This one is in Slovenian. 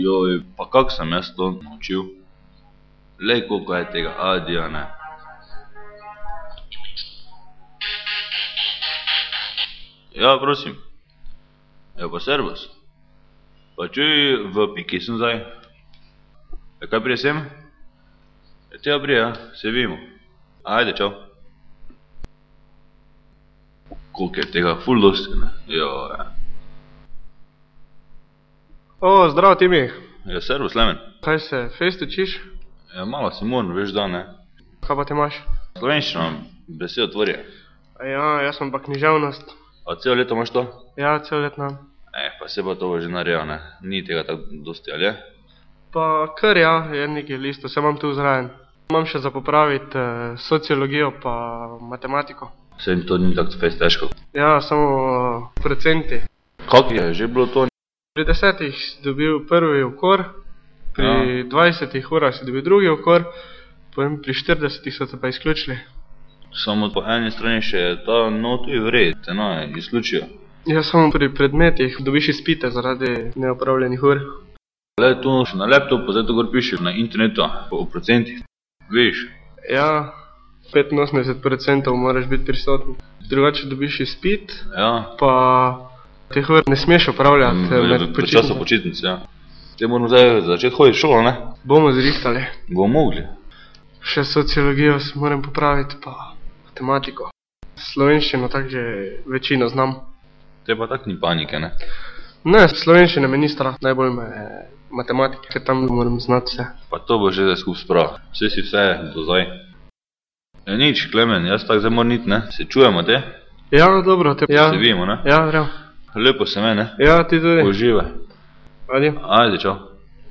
Joj, pa kak sem jaz to naučil? Lej, koliko je tega adija, ne. Ja, prosim. Ja, pa servus. Pa čuj, v Piki sem zdaj. Ja, kaj prije sem? Ja, tega prije, ja, se vidimo. Ajde, čau. Koliko je tega, ful dosti, ne. Joj. O, zdravo Timi. Ja, servus, Lemen. Kaj se, fejst učiš? Ja, malo si moram, veš da, ne. Kaj pa te imaš? Slovenščina, besedo tvorje. Ja, jaz sem pa književnost. A celo leto imaš to? Ja, cel let imam. Pa se pa to že naredil, ne. Ni tega tako dosti, ali je? Pa kar ja, je nekaj listov, se imam tu zraven. Imam še za popraviti sociologijo pa matematiko. Sej to ni tako fejst težko. Ja, samo procenti. Kak je že bilo to? Pri 10 si dobil prvi ukor, pri 20 urah si dobil drugi ukor, potem pri 40 so te pa izključili. Samo po eni strani še je ta notu je vred, te ne izključijo. Ja, samo pri predmetih dobiš izpite zaradi neopravljenih ur. Le tu na laptopu, zdaj to gor piše na internetu, o procentih. Viš? Ja, 85% moraš biti prisoten. Drugače dobiš izpit, Ja. pa teh ur ne smeš opravljati med V času počitnic, ja. Te moramo zdaj začeti hoditi v šolo, ne? Bomo zrihtali. Bomo mogli. Še sociologijo se moram popraviti, pa matematiko. Slovenščino tako že večino znam. Te pa tak ni panike, ne? Ne, slovenščine me ni strah, najbolj me matematike, ker tam moram znati vse. Pa to bo že zdaj skup sprav. Vse si vse do zdaj. Ja, nič, Klemen, jaz tako zdaj moram iti, ne? Se čujemo te? Ja, dobro, te. Ja. Se vidimo, ne? Ja, vrejo. Lepo se me, ne? Ja, ti tudi. Uživaj. Adio. Ajde, čau.